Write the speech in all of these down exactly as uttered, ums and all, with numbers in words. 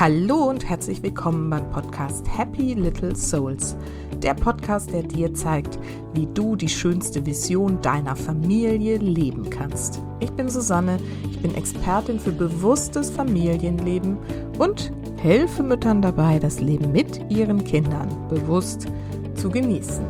Hallo und herzlich willkommen beim Podcast Happy Little Souls. Der Podcast, der dir zeigt, wie du die schönste Vision deiner Familie leben kannst. Ich bin Susanne, ich bin Expertin für bewusstes Familienleben und helfe Müttern dabei, das Leben mit ihren Kindern bewusst zu genießen.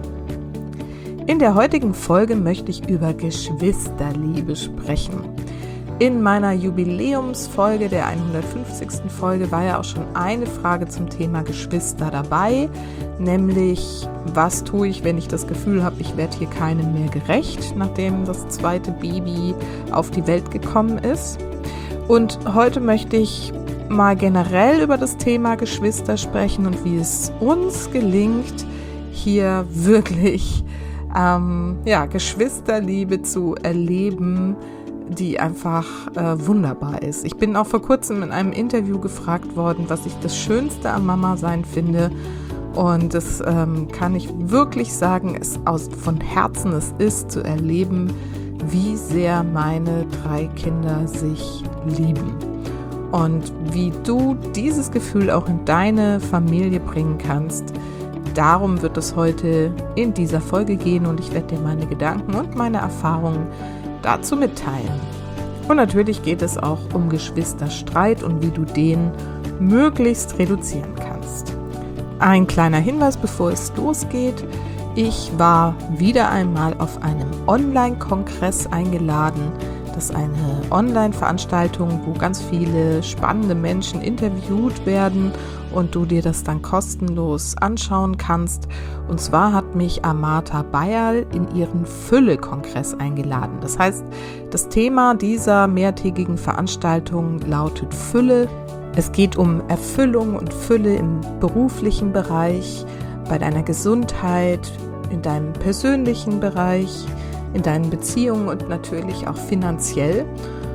In der heutigen Folge möchte ich über Geschwisterliebe sprechen. In meiner Jubiläumsfolge, der hundertfünfzigsten Folge, war ja auch schon eine Frage zum Thema Geschwister dabei, nämlich, was tue ich, wenn ich das Gefühl habe, ich werde hier keinem mehr gerecht, nachdem das zweite Baby auf die Welt gekommen ist. Und heute möchte ich mal generell über das Thema Geschwister sprechen und wie es uns gelingt, hier wirklich ähm, ja, Geschwisterliebe zu erleben, die einfach äh, wunderbar ist. Ich bin auch vor kurzem in einem Interview gefragt worden, was ich das Schönste am Mama-Sein finde. Und das ähm, kann ich wirklich sagen, es aus von Herzen es ist, zu erleben, wie sehr meine drei Kinder sich lieben. Und wie du dieses Gefühl auch in deine Familie bringen kannst. Darum wird es heute in dieser Folge gehen und ich werde dir meine Gedanken und meine Erfahrungen dazu mitteilen. Und natürlich geht es auch um Geschwisterstreit und wie du den möglichst reduzieren kannst. Ein kleiner Hinweis, bevor es losgeht. Ich war wieder einmal auf einem Online-Kongress eingeladen. Das ist eine Online-Veranstaltung, wo ganz viele spannende Menschen interviewt werden und du dir das dann kostenlos anschauen kannst. Und zwar hat mich Amata Bayerl in ihren Fülle-Kongress eingeladen. Das heißt, das Thema dieser mehrtägigen Veranstaltung lautet Fülle. Es geht um Erfüllung und Fülle im beruflichen Bereich, bei deiner Gesundheit, in deinem persönlichen Bereich, in deinen Beziehungen und natürlich auch finanziell.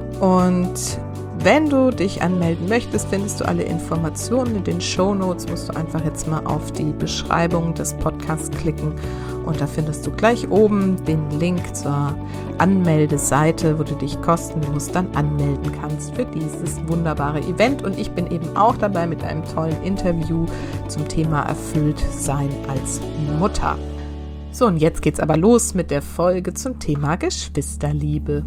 Und wenn du dich anmelden möchtest, findest du alle Informationen in den Shownotes. Musst du einfach jetzt mal auf die Beschreibung des Podcasts klicken und da findest du gleich oben den Link zur Anmeldeseite, wo du dich kostenlos dann anmelden kannst für dieses wunderbare Event. Und ich bin eben auch dabei mit einem tollen Interview zum Thema Erfülltsein als Mutter. So, und jetzt geht's aber los mit der Folge zum Thema Geschwisterliebe.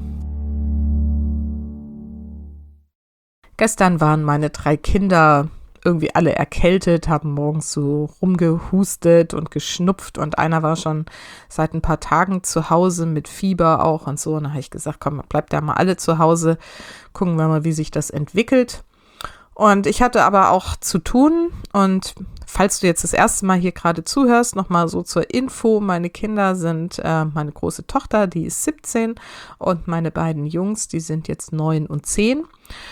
Gestern waren meine drei Kinder irgendwie alle erkältet, haben morgens so rumgehustet und geschnupft und einer war schon seit ein paar Tagen zu Hause mit Fieber auch und so. Und da habe ich gesagt, komm, bleibt da mal alle zu Hause, gucken wir mal, wie sich das entwickelt. Und ich hatte aber auch zu tun und falls du jetzt das erste Mal hier gerade zuhörst, nochmal so zur Info, meine Kinder sind äh, meine große Tochter, die ist siebzehn und meine beiden Jungs, die sind jetzt neun und zehn.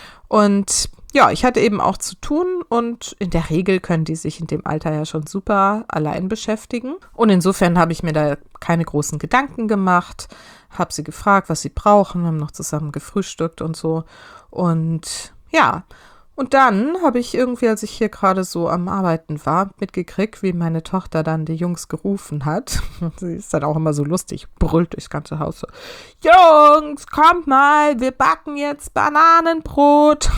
Und ja, ich hatte eben auch zu tun und in der Regel können die sich in dem Alter ja schon super allein beschäftigen. Und insofern habe ich mir da keine großen Gedanken gemacht, habe sie gefragt, was sie brauchen, haben noch zusammen gefrühstückt und so. Und ja, und dann habe ich irgendwie, als ich hier gerade so am Arbeiten war, mitgekriegt, wie meine Tochter dann die Jungs gerufen hat. Sie ist dann auch immer so lustig, brüllt durchs ganze Haus so, Jungs, kommt mal, wir backen jetzt Bananenbrot.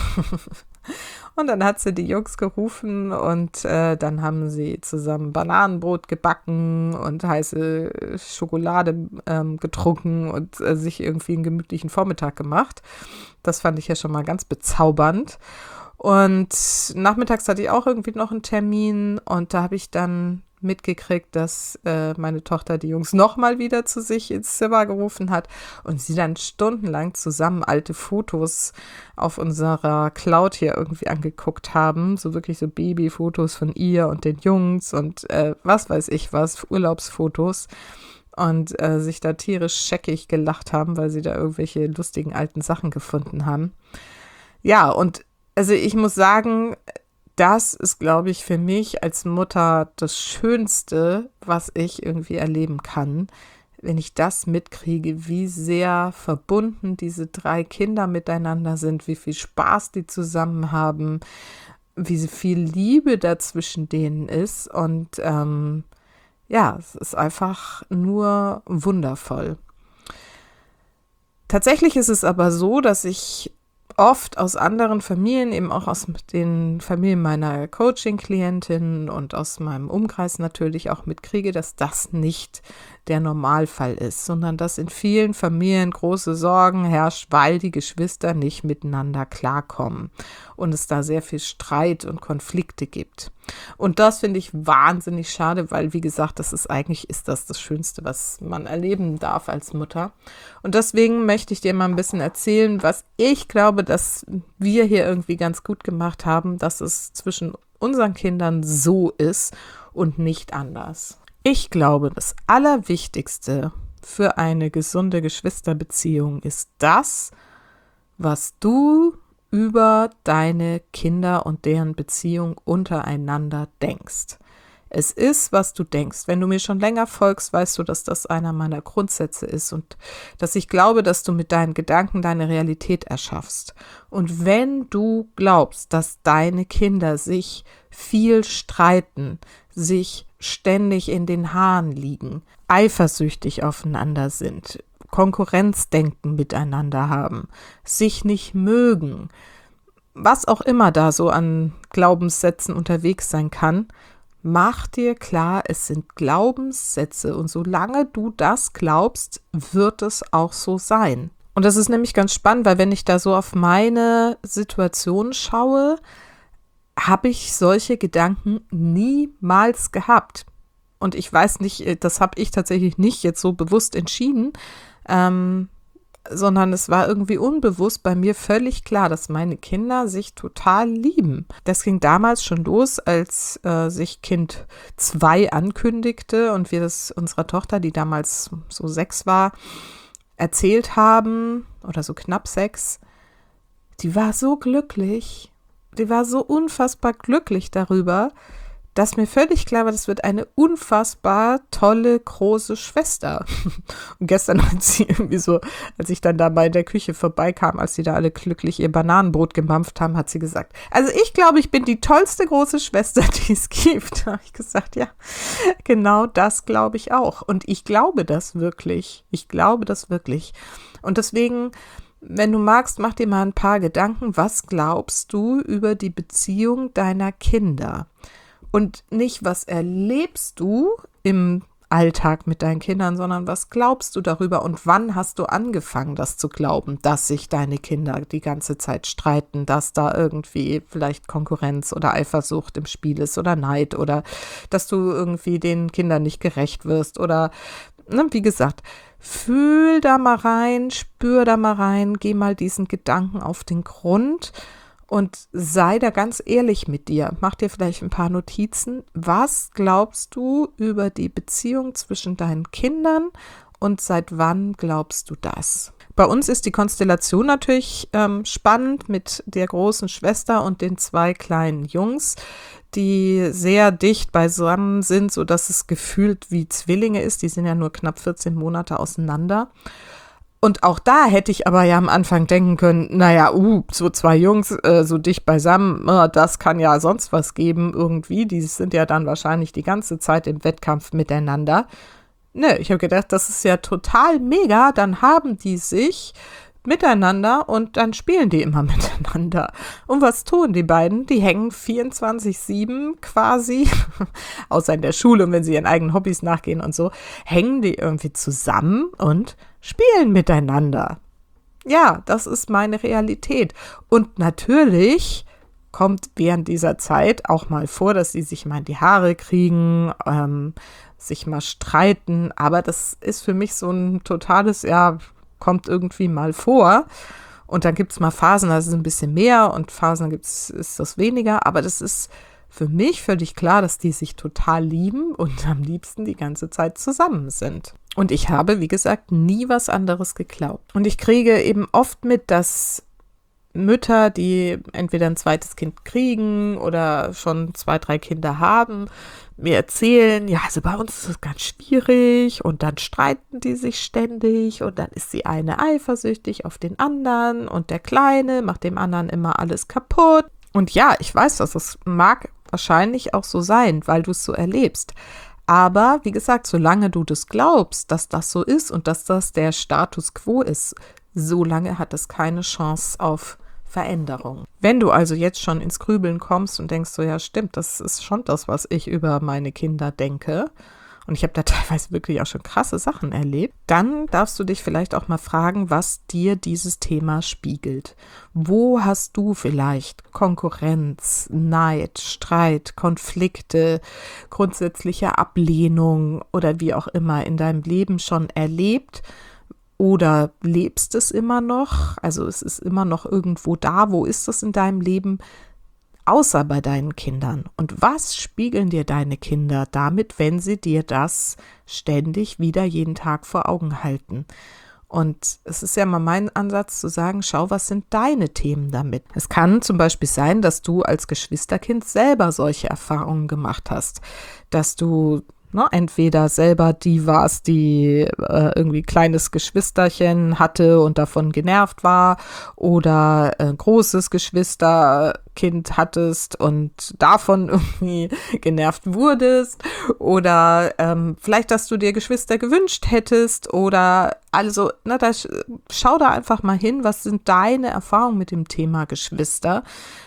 Und dann hat sie die Jungs gerufen und äh, dann haben sie zusammen Bananenbrot gebacken und heiße Schokolade ähm, getrunken und äh, sich irgendwie einen gemütlichen Vormittag gemacht. Das fand ich ja schon mal ganz bezaubernd. Und nachmittags hatte ich auch irgendwie noch einen Termin und da habe ich dann mitgekriegt, dass äh, meine Tochter die Jungs nochmal wieder zu sich ins Zimmer gerufen hat und sie dann stundenlang zusammen alte Fotos auf unserer Cloud hier irgendwie angeguckt haben, so wirklich so Babyfotos von ihr und den Jungs und äh, was weiß ich was, Urlaubsfotos und äh, sich da tierisch scheckig gelacht haben, weil sie da irgendwelche lustigen alten Sachen gefunden haben. Ja, und also ich muss sagen, das ist, glaube ich, für mich als Mutter das Schönste, was ich irgendwie erleben kann, wenn ich das mitkriege, wie sehr verbunden diese drei Kinder miteinander sind, wie viel Spaß die zusammen haben, wie viel Liebe da zwischen denen ist. Und ähm, ja, es ist einfach nur wundervoll. Tatsächlich ist es aber so, dass ich oft aus anderen Familien, eben auch aus den Familien meiner Coaching-Klientinnen und aus meinem Umkreis natürlich auch mitkriege, dass das nicht der Normalfall ist, sondern dass in vielen Familien große Sorgen herrscht, weil die Geschwister nicht miteinander klarkommen und es da sehr viel Streit und Konflikte gibt. Und das finde ich wahnsinnig schade, weil, wie gesagt, das ist eigentlich ist das das Schönste, was man erleben darf als Mutter. Und deswegen möchte ich dir mal ein bisschen erzählen, was ich glaube, dass wir hier irgendwie ganz gut gemacht haben, dass es zwischen unseren Kindern so ist und nicht anders. Ich glaube, das Allerwichtigste für eine gesunde Geschwisterbeziehung ist das, was du über deine Kinder und deren Beziehung untereinander denkst. Es ist, was du denkst. Wenn du mir schon länger folgst, weißt du, dass das einer meiner Grundsätze ist und dass ich glaube, dass du mit deinen Gedanken deine Realität erschaffst. Und wenn du glaubst, dass deine Kinder sich viel streiten, sich ständig in den Haaren liegen, eifersüchtig aufeinander sind, Konkurrenzdenken miteinander haben, sich nicht mögen, was auch immer da so an Glaubenssätzen unterwegs sein kann, mach dir klar, es sind Glaubenssätze und solange du das glaubst, wird es auch so sein. Und das ist nämlich ganz spannend, weil wenn ich da so auf meine Situation schaue, habe ich solche Gedanken niemals gehabt. Und ich weiß nicht, das habe ich tatsächlich nicht jetzt so bewusst entschieden, ähm, sondern es war irgendwie unbewusst bei mir völlig klar, dass meine Kinder sich total lieben. Das ging damals schon los, als äh, sich Kind zwei ankündigte und wir das unserer Tochter, die damals so sechs war, erzählt haben, oder so knapp sechs. Die war so glücklich, die war so unfassbar glücklich darüber, dass mir völlig klar war, das wird eine unfassbar tolle, große Schwester. Und gestern, als sie irgendwie so, als ich dann da mal in der Küche vorbeikam, als sie da alle glücklich ihr Bananenbrot gemampft haben, hat sie gesagt, also ich glaube, ich bin die tollste große Schwester, die es gibt. Da habe ich gesagt, ja, genau das glaube ich auch. Und ich glaube das wirklich. Ich glaube das wirklich. Und deswegen, wenn du magst, mach dir mal ein paar Gedanken, was glaubst du über die Beziehung deiner Kinder? Und nicht, was erlebst du im Alltag mit deinen Kindern, sondern was glaubst du darüber und wann hast du angefangen, das zu glauben, dass sich deine Kinder die ganze Zeit streiten, dass da irgendwie vielleicht Konkurrenz oder Eifersucht im Spiel ist oder Neid oder dass du irgendwie den Kindern nicht gerecht wirst oder, ne, wie gesagt, fühl da mal rein, spür da mal rein, geh mal diesen Gedanken auf den Grund. Und sei da ganz ehrlich mit dir. Mach dir vielleicht ein paar Notizen. Was glaubst du über die Beziehung zwischen deinen Kindern und seit wann glaubst du das? Bei uns ist die Konstellation natürlich ähm, spannend mit der großen Schwester und den zwei kleinen Jungs, die sehr dicht beisammen sind, sodass es gefühlt wie Zwillinge ist. Die sind ja nur knapp vierzehn Monate auseinander. Und auch da hätte ich aber ja am Anfang denken können, naja, uh, so zwei Jungs äh, so dicht beisammen, äh, das kann ja sonst was geben irgendwie. Die sind ja dann wahrscheinlich die ganze Zeit im Wettkampf miteinander. Ne, ich habe gedacht, das ist ja total mega, dann haben die sich miteinander und dann spielen die immer miteinander. Und was tun die beiden? Die hängen vierundzwanzig sieben quasi, außer in der Schule und wenn sie ihren eigenen Hobbys nachgehen und so, hängen die irgendwie zusammen und spielen miteinander. Ja, das ist meine Realität. Und natürlich kommt während dieser Zeit auch mal vor, dass sie sich mal in die Haare kriegen, ähm, sich mal streiten. Aber das ist für mich so ein totales, ja, kommt irgendwie mal vor. Und dann gibt es mal Phasen, da ist es ein bisschen mehr und Phasen gibt's, ist das weniger. Aber das ist für mich völlig klar, dass die sich total lieben und am liebsten die ganze Zeit zusammen sind. Und ich habe, wie gesagt, nie was anderes geglaubt. Und ich kriege eben oft mit, dass Mütter, die entweder ein zweites Kind kriegen oder schon zwei, drei Kinder haben, mir erzählen, ja, also bei uns ist es ganz schwierig und dann streiten die sich ständig und dann ist die eine eifersüchtig auf den anderen und der Kleine macht dem anderen immer alles kaputt. Und ja, ich weiß das, das mag wahrscheinlich auch so sein, weil du es so erlebst. Aber wie gesagt, solange du das glaubst, dass das so ist und dass das der Status quo ist, solange hat es keine Chance auf Veränderung. Wenn du also jetzt schon ins Grübeln kommst und denkst so, ja stimmt, das ist schon das, was ich über meine Kinder denke, und ich habe da teilweise wirklich auch schon krasse Sachen erlebt, dann darfst du dich vielleicht auch mal fragen, was dir dieses Thema spiegelt. Wo hast du vielleicht Konkurrenz, Neid, Streit, Konflikte, grundsätzliche Ablehnung oder wie auch immer in deinem Leben schon erlebt? Oder lebst es immer noch? Also es ist immer noch irgendwo da. Wo ist es in deinem Leben? Außer bei deinen Kindern. Und was spiegeln dir deine Kinder damit, wenn sie dir das ständig wieder jeden Tag vor Augen halten? Und es ist ja mal mein Ansatz zu sagen, schau, was sind deine Themen damit? Es kann zum Beispiel sein, dass du als Geschwisterkind selber solche Erfahrungen gemacht hast, dass du Ne, entweder selber die warst, die äh, irgendwie kleines Geschwisterchen hatte und davon genervt war, oder ein äh, großes Geschwisterkind hattest und davon irgendwie genervt wurdest, oder ähm, vielleicht, dass du dir Geschwister gewünscht hättest, oder also, ne, da, schau da einfach mal hin, was sind deine Erfahrungen mit dem Thema Geschwister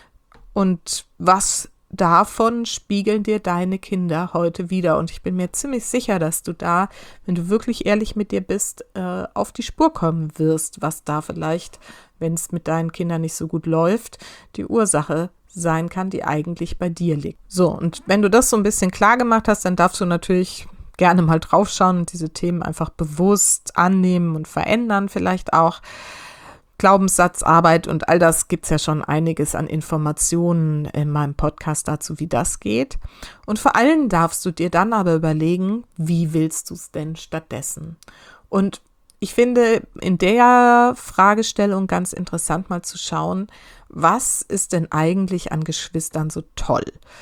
und was davon spiegeln dir deine Kinder heute wieder. Und ich bin mir ziemlich sicher, dass du da, wenn du wirklich ehrlich mit dir bist, äh, auf die Spur kommen wirst, was da vielleicht, wenn es mit deinen Kindern nicht so gut läuft, die Ursache sein kann, die eigentlich bei dir liegt. So, und wenn du das so ein bisschen klar gemacht hast, dann darfst du natürlich gerne mal draufschauen und diese Themen einfach bewusst annehmen und verändern vielleicht auch. Glaubenssatzarbeit und all das gibt's ja schon einiges an Informationen in meinem Podcast dazu, wie das geht. Und vor allem darfst du dir dann aber überlegen, wie willst du es denn stattdessen? Und ich finde in der Fragestellung ganz interessant mal zu schauen, was ist denn eigentlich an Geschwistern so toll?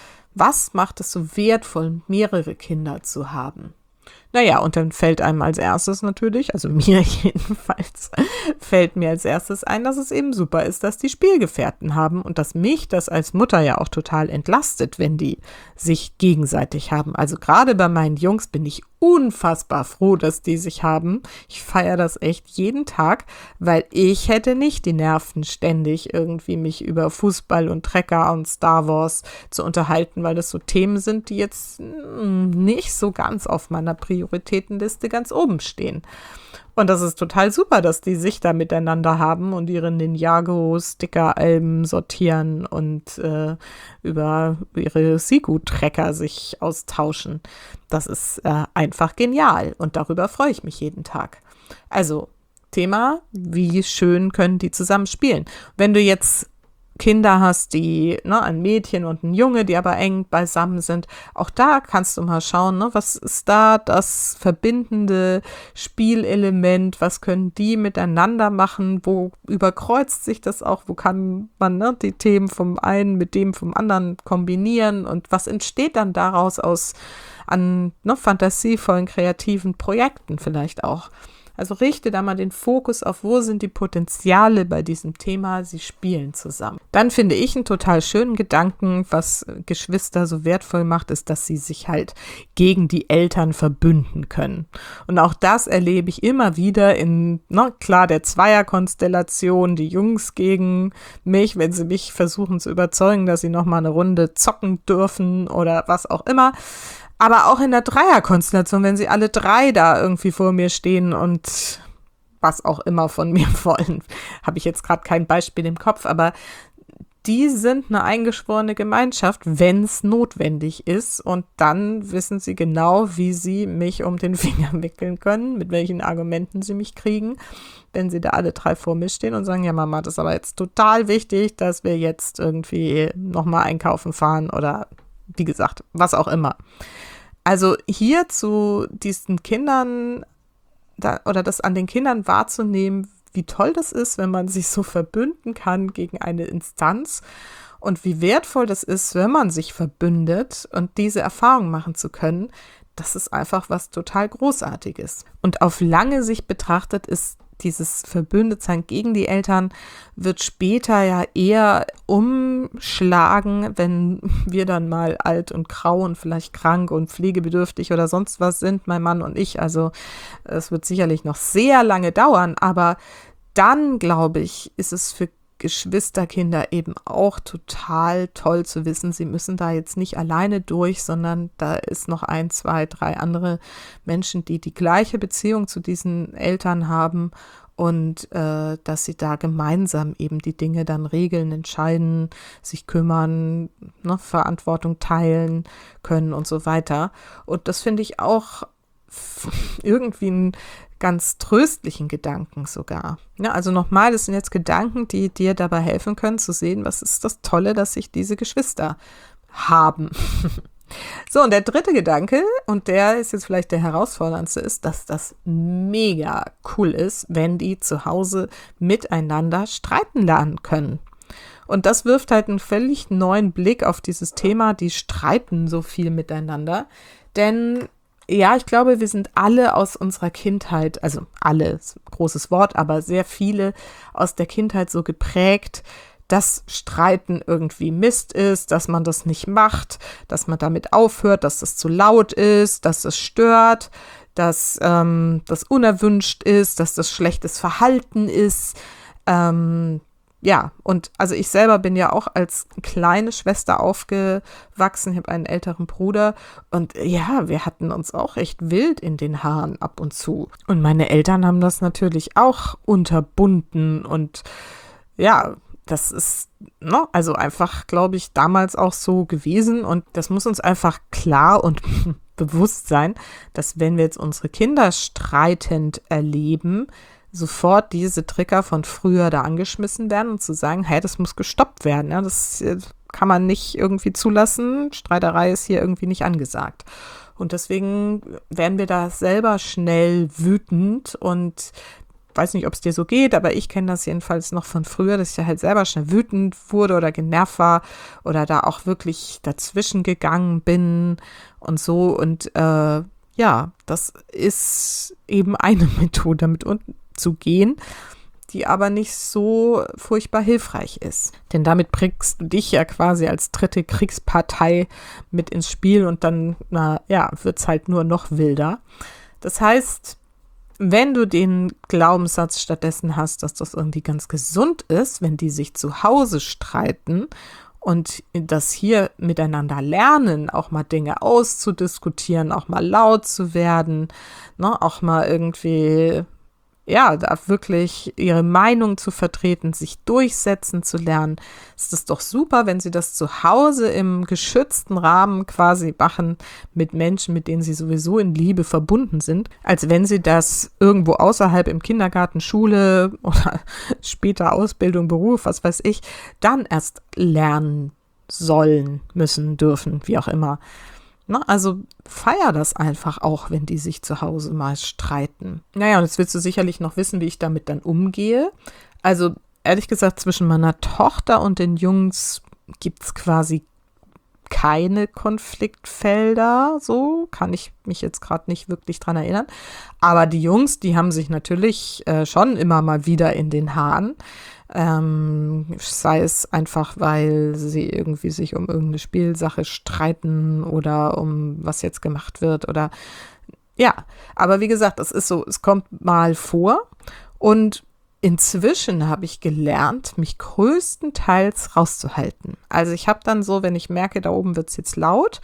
Was macht es so wertvoll, mehrere Kinder zu haben? Naja, und dann fällt einem als erstes natürlich, also mir jedenfalls, fällt mir als erstes ein, dass es eben super ist, dass die Spielgefährten haben und dass mich das als Mutter ja auch total entlastet, wenn die sich gegenseitig haben. Also gerade bei meinen Jungs bin ich unfassbar froh, dass die sich haben. Ich feiere das echt jeden Tag, weil ich hätte nicht die Nerven, ständig irgendwie mich über Fußball und Trecker und Star Wars zu unterhalten, weil das so Themen sind, die jetzt nicht so ganz auf meiner Prioritätenliste ganz oben stehen. Und das ist total super, dass die sich da miteinander haben und ihre Ninjago-Sticker-Alben sortieren und äh, über ihre Sigu-Trecker sich austauschen. Das ist äh, einfach genial und darüber freue ich mich jeden Tag. Also Thema, wie schön können die zusammen spielen. Wenn du jetzt Kinder hast, die, ne, ein Mädchen und ein Junge, die aber eng beisammen sind, auch da kannst du mal schauen, ne, was ist da das verbindende Spielelement, was können die miteinander machen, wo überkreuzt sich das auch, wo kann man, ne, die Themen vom einen mit dem vom anderen kombinieren und was entsteht dann daraus aus an, ne, fantasievollen, kreativen Projekten vielleicht auch. Also richte da mal den Fokus auf, wo sind die Potenziale bei diesem Thema, sie spielen zusammen. Dann finde ich einen total schönen Gedanken, was Geschwister so wertvoll macht, ist, dass sie sich halt gegen die Eltern verbünden können. Und auch das erlebe ich immer wieder in, na klar, der Zweierkonstellation, die Jungs gegen mich, wenn sie mich versuchen zu überzeugen, dass sie nochmal eine Runde zocken dürfen oder was auch immer. Aber auch in der Dreierkonstellation, wenn sie alle drei da irgendwie vor mir stehen und was auch immer von mir wollen, habe ich jetzt gerade kein Beispiel im Kopf, aber die sind eine eingeschworene Gemeinschaft, wenn es notwendig ist und dann wissen sie genau, wie sie mich um den Finger wickeln können, mit welchen Argumenten sie mich kriegen, wenn sie da alle drei vor mir stehen und sagen, ja Mama, das ist aber jetzt total wichtig, dass wir jetzt irgendwie nochmal einkaufen fahren oder wie gesagt, was auch immer. Also hier zu diesen Kindern da, oder das an den Kindern wahrzunehmen, wie toll das ist, wenn man sich so verbünden kann gegen eine Instanz und wie wertvoll das ist, wenn man sich verbündet und diese Erfahrung machen zu können, das ist einfach was total Großartiges. Und auf lange Sicht betrachtet ist dieses Verbündetsein gegen die Eltern wird später ja eher umschlagen, wenn wir dann mal alt und grau und vielleicht krank und pflegebedürftig oder sonst was sind, mein Mann und ich. Also es wird sicherlich noch sehr lange dauern, aber dann, glaube ich, ist es für Geschwisterkinder eben auch total toll zu wissen, sie müssen da jetzt nicht alleine durch, sondern da ist noch ein, zwei, drei andere Menschen, die die gleiche Beziehung zu diesen Eltern haben und äh, dass sie da gemeinsam eben die Dinge dann regeln, entscheiden, sich kümmern, ne, Verantwortung teilen können und so weiter. Und das finde ich auch irgendwie einen ganz tröstlichen Gedanken sogar. Ja, also nochmal, das sind jetzt Gedanken, die dir dabei helfen können zu sehen, was ist das Tolle, dass sich diese Geschwister haben. So, und der dritte Gedanke, und der ist jetzt vielleicht der herausforderndste, ist, dass das mega cool ist, wenn die zu Hause miteinander streiten lernen können. Und das wirft halt einen völlig neuen Blick auf dieses Thema, die streiten so viel miteinander, denn ja, ich glaube, wir sind alle aus unserer Kindheit, also alle, ist ein großes Wort, aber sehr viele aus der Kindheit so geprägt, dass Streiten irgendwie Mist ist, dass man das nicht macht, dass man damit aufhört, dass das zu laut ist, dass es stört, dass ähm, das unerwünscht ist, dass das schlechtes Verhalten ist. Ähm, Ja, und also ich selber bin ja auch als kleine Schwester aufgewachsen, ich habe einen älteren Bruder und ja, wir hatten uns auch echt wild in den Haaren ab und zu. Und meine Eltern haben das natürlich auch unterbunden und ja, das ist, ne, also einfach, glaube ich, damals auch so gewesen und das muss uns einfach klar und bewusst sein, dass wenn wir jetzt unsere Kinder streitend erleben, sofort diese Trigger von früher da angeschmissen werden und zu sagen, hey, das muss gestoppt werden. Ja, das kann man nicht irgendwie zulassen. Streiterei ist hier irgendwie nicht angesagt. Und deswegen werden wir da selber schnell wütend und weiß nicht, ob es dir so geht, aber ich kenne das jedenfalls noch von früher, dass ich da halt selber schnell wütend wurde oder genervt war oder da auch wirklich dazwischen gegangen bin und so. Und äh, ja, das ist eben eine Methode, damit unten zu gehen, die aber nicht so furchtbar hilfreich ist. Denn damit bringst du dich ja quasi als dritte Kriegspartei mit ins Spiel und dann, na ja, wird es halt nur noch wilder. Das heißt, wenn du den Glaubenssatz stattdessen hast, dass das irgendwie ganz gesund ist, wenn die sich zu Hause streiten und das hier miteinander lernen, auch mal Dinge auszudiskutieren, auch mal laut zu werden, ne, auch mal irgendwie ja, da wirklich ihre Meinung zu vertreten, sich durchsetzen zu lernen, ist es doch super, wenn sie das zu Hause im geschützten Rahmen quasi machen mit Menschen, mit denen sie sowieso in Liebe verbunden sind, als wenn sie das irgendwo außerhalb im Kindergarten, Schule oder später Ausbildung, Beruf, was weiß ich, dann erst lernen sollen, müssen, dürfen, wie auch immer. Na, also feier das einfach auch, wenn die sich zu Hause mal streiten. Naja, und jetzt willst du sicherlich noch wissen, wie ich damit dann umgehe. Also ehrlich gesagt, zwischen meiner Tochter und den Jungs gibt es quasi keine Konfliktfelder, so kann ich mich jetzt gerade nicht wirklich dran erinnern. Aber die Jungs, die haben sich natürlich äh, schon immer mal wieder in den Haaren. Ähm, sei es einfach, weil sie irgendwie sich um irgendeine Spielsache streiten oder um was jetzt gemacht wird oder ja, aber wie gesagt, das ist so, es kommt mal vor und inzwischen habe ich gelernt, mich größtenteils rauszuhalten. Also ich habe dann so, wenn ich merke, da oben wird es jetzt laut,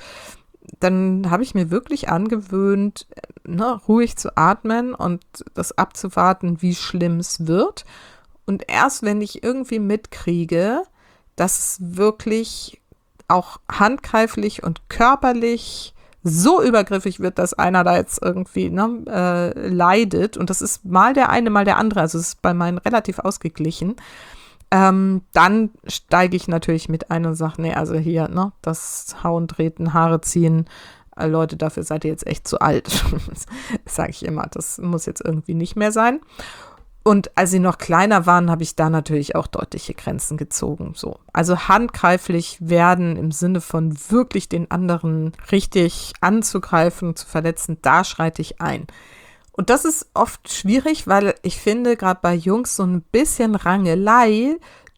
dann habe ich mir wirklich angewöhnt, ne, ruhig zu atmen und das abzuwarten, wie schlimm es wird. Und erst wenn ich irgendwie mitkriege, dass es wirklich auch handgreiflich und körperlich so übergriffig wird, dass einer da jetzt irgendwie ne, äh, leidet, und das ist mal der eine, mal der andere, also es ist bei meinen relativ ausgeglichen, ähm, dann steige ich natürlich mit ein und sage, nee, also hier, ne, das Hauen, Treten, Haare ziehen, äh, Leute, dafür seid ihr jetzt echt zu alt. Das sage ich immer, das muss jetzt irgendwie nicht mehr sein. Und als sie noch kleiner waren, habe ich da natürlich auch deutliche Grenzen gezogen. So. Also handgreiflich werden im Sinne von wirklich den anderen richtig anzugreifen, zu verletzen, da schreite ich ein. Und das ist oft schwierig, weil ich finde, gerade bei Jungs so ein bisschen Rangelei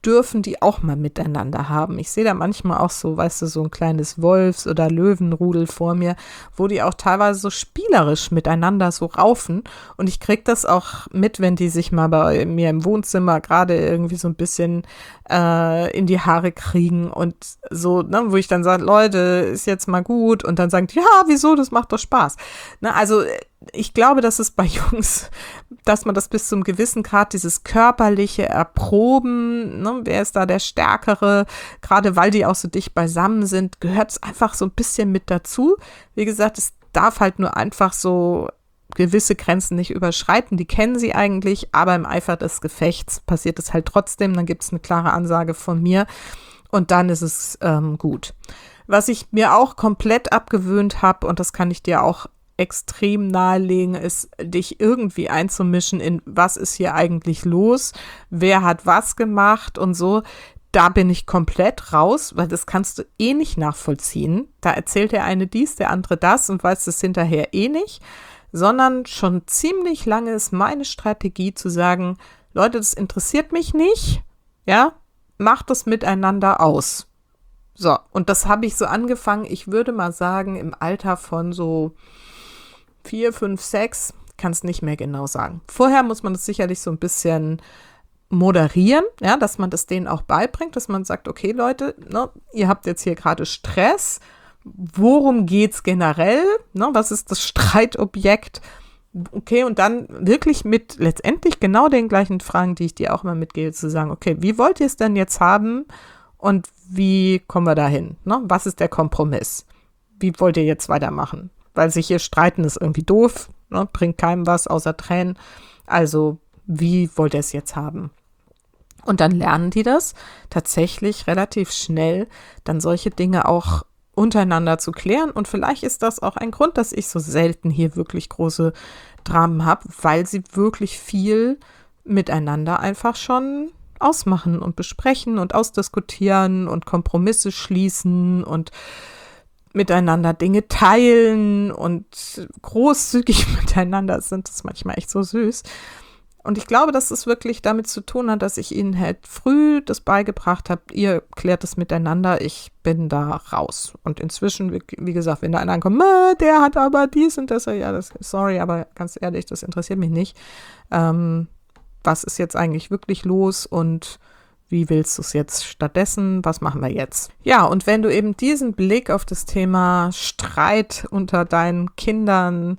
dürfen die auch mal miteinander haben. Ich sehe da manchmal auch so, weißt du, so ein kleines Wolfs- oder Löwenrudel vor mir, wo die auch teilweise so spielerisch miteinander so raufen. Und ich kriege das auch mit, wenn die sich mal bei mir im Wohnzimmer gerade irgendwie so ein bisschen äh, in die Haare kriegen und so, ne, wo ich dann sage, Leute, ist jetzt mal gut. Und dann sagen die, ja, wieso, das macht doch Spaß. Ne, also ich glaube, dass es bei Jungs, dass man das bis zum gewissen Grad, dieses körperliche Erproben, ne, wer ist da der Stärkere, gerade weil die auch so dicht beisammen sind, gehört es einfach so ein bisschen mit dazu. Wie gesagt, es darf halt nur einfach so gewisse Grenzen nicht überschreiten, die kennen sie eigentlich, aber im Eifer des Gefechts passiert es halt trotzdem, dann gibt es eine klare Ansage von mir und dann ist es ähm, gut. Was ich mir auch komplett abgewöhnt habe, und das kann ich dir auch extrem nahelegen, ist, dich irgendwie einzumischen in, was ist hier eigentlich los, wer hat was gemacht und so. Da bin ich komplett raus, weil das kannst du eh nicht nachvollziehen. Da erzählt der eine dies, der andere das und weiß es hinterher eh nicht, sondern schon ziemlich lange ist meine Strategie zu sagen, Leute, das interessiert mich nicht, ja, macht das miteinander aus. So, und das habe ich so angefangen, ich würde mal sagen, im Alter von so vier, fünf, sechs, kann es nicht mehr genau sagen. Vorher muss man das sicherlich so ein bisschen moderieren, ja, dass man das denen auch beibringt, dass man sagt, okay Leute, ne, ihr habt jetzt hier gerade Stress, worum geht's generell, ne, was ist das Streitobjekt, okay, und dann wirklich mit letztendlich genau den gleichen Fragen, die ich dir auch mal mitgebe, zu sagen, okay, wie wollt ihr es denn jetzt haben und wie kommen wir dahin, ne, was ist der Kompromiss, wie wollt ihr jetzt weitermachen? Weil sich hier streiten ist irgendwie doof, ne, bringt keinem was außer Tränen. Also, wie wollt ihr es jetzt haben? Und dann lernen die das tatsächlich relativ schnell, dann solche Dinge auch untereinander zu klären. Und vielleicht ist das auch ein Grund, dass ich so selten hier wirklich große Dramen habe, weil sie wirklich viel miteinander einfach schon ausmachen und besprechen und ausdiskutieren und Kompromisse schließen und miteinander Dinge teilen und großzügig miteinander sind. Das manchmal echt so süß. Und ich glaube, dass es wirklich damit zu tun hat, dass ich ihnen halt früh das beigebracht habe, ihr klärt es miteinander, ich bin da raus. Und inzwischen, wie gesagt, wenn da einer kommt, der hat aber dies und das, ja, das, sorry, aber ganz ehrlich, das interessiert mich nicht. Ähm, was ist jetzt eigentlich wirklich los und wie willst du es jetzt stattdessen? Was machen wir jetzt? Ja, und wenn du eben diesen Blick auf das Thema Streit unter deinen Kindern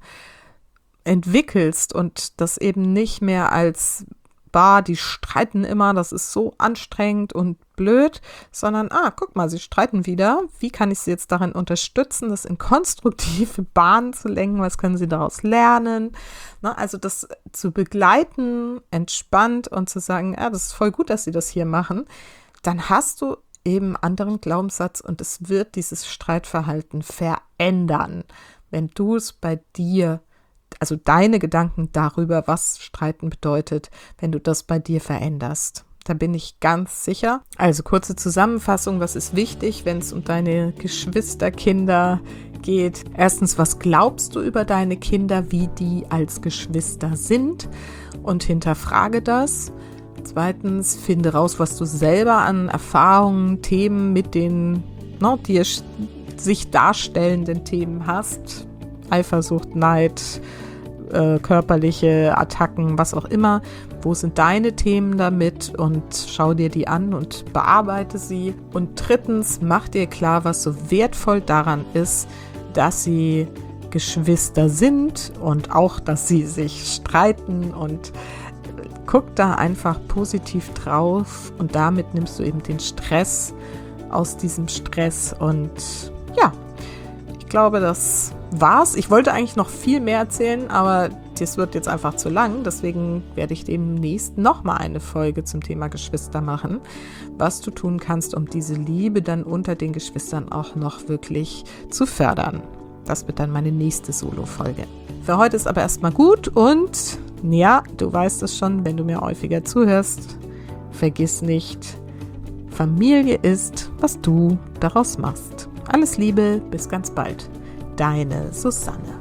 entwickelst und das eben nicht mehr als, bah, die streiten immer, das ist so anstrengend und blöd, sondern, ah, guck mal, sie streiten wieder. Wie kann ich sie jetzt darin unterstützen, das in konstruktive Bahnen zu lenken? Was können sie daraus lernen? Na, also das zu begleiten, entspannt und zu sagen, ja, das ist voll gut, dass sie das hier machen. Dann hast du eben einen anderen Glaubenssatz und es wird dieses Streitverhalten verändern, wenn du es bei dir, also deine Gedanken darüber, was Streiten bedeutet, wenn du das bei dir veränderst. Da bin ich ganz sicher. Also kurze Zusammenfassung, was ist wichtig, wenn es um deine Geschwisterkinder geht? Erstens, was glaubst du über deine Kinder, wie die als Geschwister sind? Und hinterfrage das. Zweitens, finde raus, was du selber an Erfahrungen, Themen mit den no, dir sich darstellenden Themen hast. Eifersucht, Neid, äh, körperliche Attacken, was auch immer. Wo sind deine Themen damit? Und schau dir die an und bearbeite sie. Und drittens, mach dir klar, was so wertvoll daran ist, dass sie Geschwister sind und auch, dass sie sich streiten, und guck da einfach positiv drauf und damit nimmst du eben den Stress aus diesem Stress. Und ja, ich glaube, das war's. Ich wollte eigentlich noch viel mehr erzählen, aber das wird jetzt einfach zu lang. Deswegen werde ich demnächst nochmal eine Folge zum Thema Geschwister machen, was du tun kannst, um diese Liebe dann unter den Geschwistern auch noch wirklich zu fördern. Das wird dann meine nächste Solo-Folge. Für heute ist aber erstmal gut und ja, du weißt es schon, wenn du mir häufiger zuhörst, vergiss nicht, Familie ist, was du daraus machst. Alles Liebe, bis ganz bald. Deine Susanne.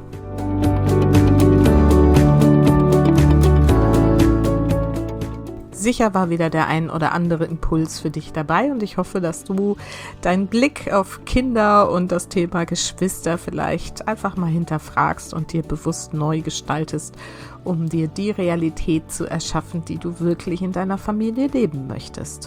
sicher war wieder der ein oder andere Impuls für dich dabei und ich hoffe, dass du deinen Blick auf Kinder und das Thema Geschwister vielleicht einfach mal hinterfragst und dir bewusst neu gestaltest, um dir die Realität zu erschaffen, die du wirklich in deiner Familie leben möchtest.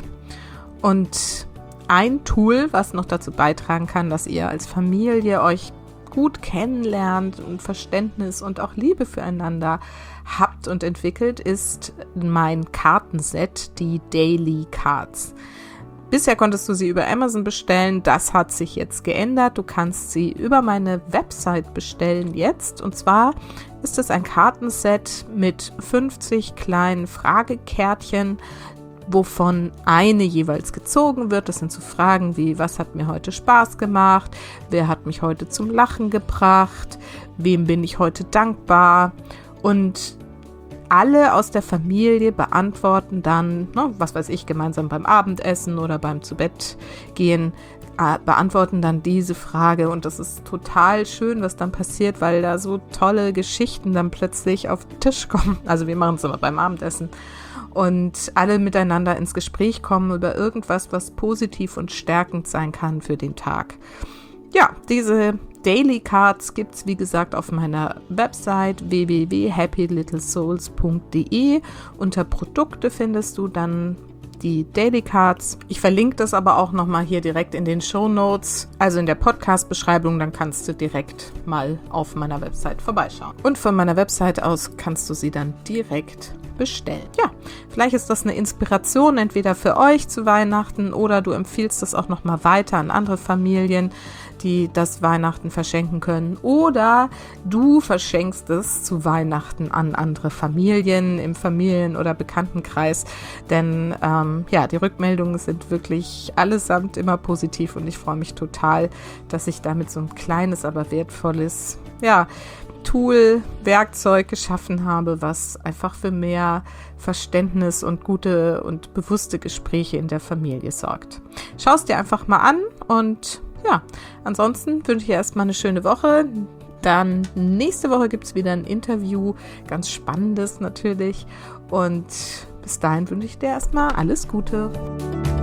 Und ein Tool, was noch dazu beitragen kann, dass ihr als Familie euch gut kennenlernt und Verständnis und auch Liebe füreinander habt und entwickelt, ist mein Kartenset, die Daily Cards. Bisher konntest du sie über Amazon bestellen, das hat sich jetzt geändert. Du kannst sie über meine Website bestellen jetzt. Und zwar ist es ein Kartenset mit fünfzig kleinen Fragekärtchen, wovon eine jeweils gezogen wird. Das sind so Fragen wie, was hat mir heute Spaß gemacht? Wer hat mich heute zum Lachen gebracht? Wem bin ich heute dankbar? Und alle aus der Familie beantworten dann, ne, was weiß ich, gemeinsam beim Abendessen oder beim Zubettgehen, äh, beantworten dann diese Frage. Und das ist total schön, was dann passiert, weil da so tolle Geschichten dann plötzlich auf den Tisch kommen. Also wir machen es immer beim Abendessen. Und alle miteinander ins Gespräch kommen über irgendwas, was positiv und stärkend sein kann für den Tag. Ja, diese Daily Cards gibt es, wie gesagt, auf meiner Website w w w punkt happy little souls punkt d e. Unter Produkte findest du dann die Daily Cards. Ich verlinke das aber auch nochmal hier direkt in den Shownotes, also in der Podcast-Beschreibung, dann kannst du direkt mal auf meiner Website vorbeischauen. Und von meiner Website aus kannst du sie dann direkt bestellen. Ja, vielleicht ist das eine Inspiration, entweder für euch zu Weihnachten oder du empfiehlst das auch nochmal weiter an andere Familien, die das Weihnachten verschenken können, oder du verschenkst es zu Weihnachten an andere Familien im Familien- oder Bekanntenkreis, denn ähm, ja, die Rückmeldungen sind wirklich allesamt immer positiv und ich freue mich total, dass ich damit so ein kleines, aber wertvolles, ja, Tool, Werkzeug geschaffen habe, was einfach für mehr Verständnis und gute und bewusste Gespräche in der Familie sorgt. Schau es dir einfach mal an und ja, ansonsten wünsche ich dir erstmal eine schöne Woche. Dann nächste Woche gibt es wieder ein Interview, ganz spannendes natürlich. Und bis dahin wünsche ich dir erstmal alles Gute.